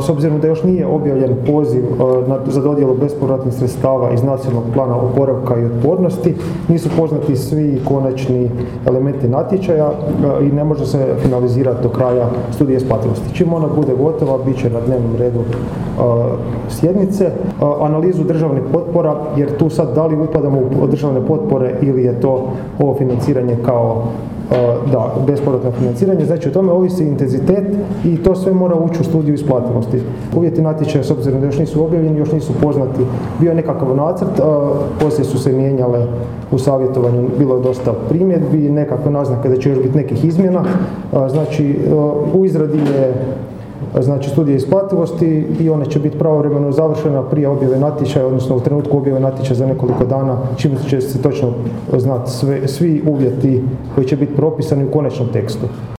S obzirom da još nije objavljen poziv za dodjelu bespovratnih sredstava iz Nacionalnog plana oporavka i otpornosti, nisu poznati svi konačni elementi natječaja i ne može se finalizirati do kraja studije isplativosti. Čim ona bude gotova, bit će na dnevnom redu sjednice. Analizu državnih potpora, jer tu sad da li upadamo u državne potpore ili je to ovo financiranje kao bespovratno financiranje, znači o tome ovisi intenzitet i to sve mora ući u studiju isplativosti. Uvjeti natječaja, s obzirom da još nisu objavljeni, još nisu poznati, bio je nekakav nacrt, poslije su se mijenjale u savjetovanju, bilo je dosta primjedbi, nekakve naznake da će još biti nekih izmjena, znači u izradi je studija isplativosti i ona će biti pravovremeno završena prije objave natječaja, odnosno u trenutku objave natječaja za nekoliko dana, čim će se točno znati svi uvjeti koji će biti propisani u konačnom tekstu.